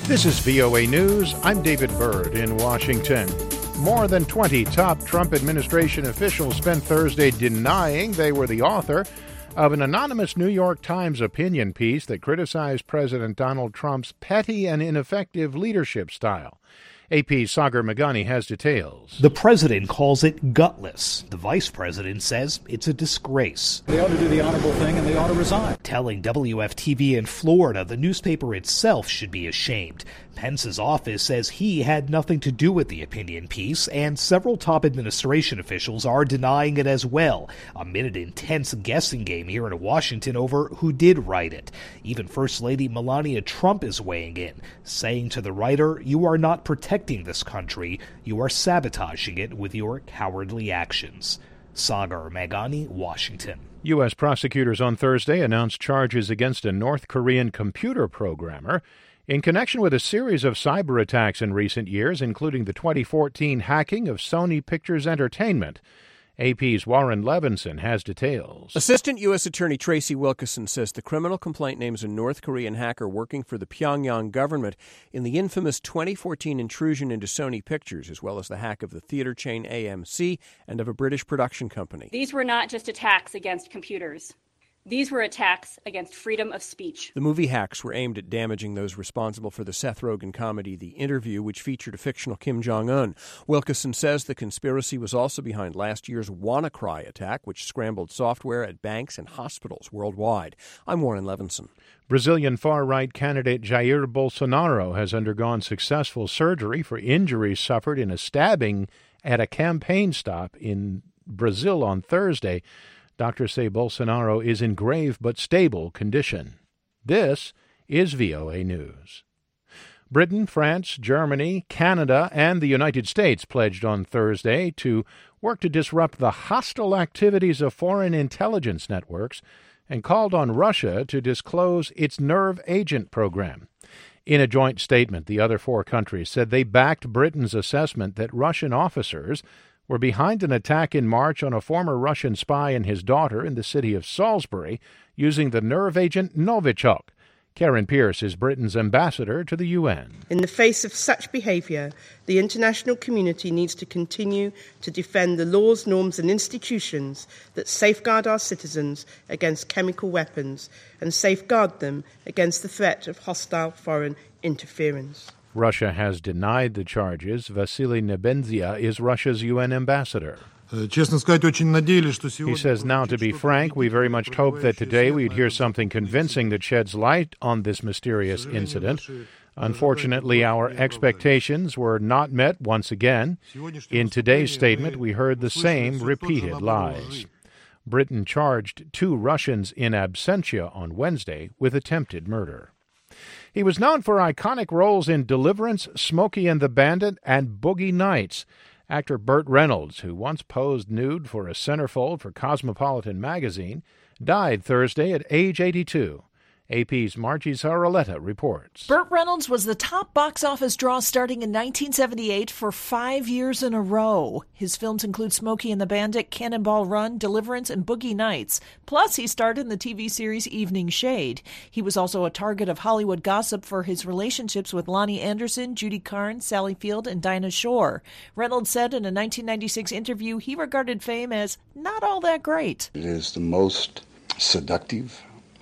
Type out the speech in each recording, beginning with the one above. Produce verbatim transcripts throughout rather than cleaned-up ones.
This is V O A News. I'm David Byrd in Washington. More than twenty top Trump administration officials spent Thursday denying they were the author of an anonymous New York Times opinion piece that criticized President Donald Trump's petty and ineffective leadership style. A P's Sagar Meghani has details. The president calls it gutless. The vice president says it's a disgrace. They ought to do the honorable thing and they ought to resign. Telling W F T V in Florida the newspaper itself should be ashamed. Pence's office says he had nothing to do with the opinion piece, and several top administration officials are denying it as well, amid an intense guessing game here in Washington over who did write it. Even First Lady Melania Trump is weighing in, saying to the writer, "You are not protecting this country, you are sabotaging it with your cowardly actions." Sagar Meghani, Washington. U S prosecutors on Thursday announced charges against a North Korean computer programmer in connection with a series of cyber attacks in recent years, including the twenty fourteen hacking of Sony Pictures Entertainment. A P's Warren Levinson has details. Assistant U S Attorney Tracy Wilkeson says the criminal complaint names a North Korean hacker working for the Pyongyang government in the infamous twenty fourteen intrusion into Sony Pictures, as well as the hack of the theater chain A M C and of a British production company. These were not just attacks against computers. These were attacks against freedom of speech. The movie hacks were aimed at damaging those responsible for the Seth Rogen comedy The Interview, which featured a fictional Kim Jong-un. Wilkeson says the conspiracy was also behind last year's WannaCry attack, which scrambled software at banks and hospitals worldwide. I'm Warren Levinson. Brazilian far-right candidate Jair Bolsonaro has undergone successful surgery for injuries suffered in a stabbing at a campaign stop in Brazil on Thursday. Doctors say Bolsonaro is in grave but stable condition. This is V O A News. Britain, France, Germany, Canada, and the United States pledged on Thursday to work to disrupt the hostile activities of foreign intelligence networks and called on Russia to disclose its nerve agent program. In a joint statement, the other four countries said they backed Britain's assessment that Russian officers were behind an attack in March on a former Russian spy and his daughter in the city of Salisbury using the nerve agent Novichok. Karen Pierce is Britain's ambassador to the U N. In the face of such behavior, the international community needs to continue to defend the laws, norms and institutions that safeguard our citizens against chemical weapons and safeguard them against the threat of hostile foreign interference. Russia has denied the charges. Vasily Nebenzia is Russia's U N ambassador. He says, now to be frank, we very much hoped that today we'd hear something convincing that sheds light on this mysterious incident. Unfortunately, our expectations were not met once again. In today's statement, we heard the same repeated lies. Britain charged two Russians in absentia on Wednesday with attempted murder. He was known for iconic roles in Deliverance, Smokey and the Bandit, and Boogie Nights. Actor Burt Reynolds, who once posed nude for a centerfold for Cosmopolitan magazine, died Thursday at age eighty-two. A P's Margie Zaraletta reports. Burt Reynolds was the top box office draw starting in nineteen seventy-eight for five years in a row. His films include Smokey and the Bandit, Cannonball Run, Deliverance, and Boogie Nights. Plus, he starred in the T V series Evening Shade. He was also a target of Hollywood gossip for his relationships with Lonnie Anderson, Judy Carnes, Sally Field, and Dinah Shore. Reynolds said in a nineteen ninety-six interview he regarded fame as not all that great. It is the most seductive,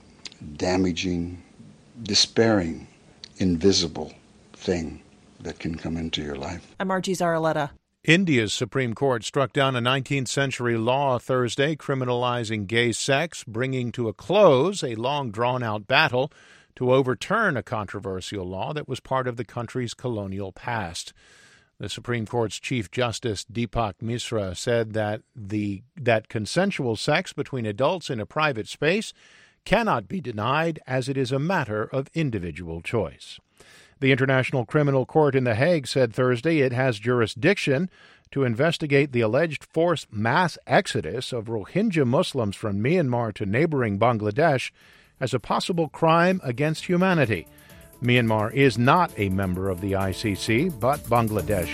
damaging, despairing, invisible thing that can come into your life. I'm Margie Zaraletta. India's Supreme Court struck down a nineteenth century law Thursday criminalizing gay sex, bringing to a close a long drawn-out battle to overturn a controversial law that was part of the country's colonial past. The Supreme Court's Chief Justice Deepak Misra said that the that consensual sex between adults in a private space cannot be denied as it is a matter of individual choice. The International Criminal Court in The Hague said Thursday it has jurisdiction to investigate the alleged forced mass exodus of Rohingya Muslims from Myanmar to neighboring Bangladesh as a possible crime against humanity. Myanmar is not a member of the I C C, but Bangladesh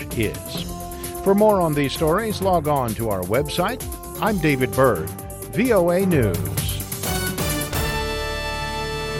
is. For more on these stories, log on to our website. I'm David Byrd, V O A News.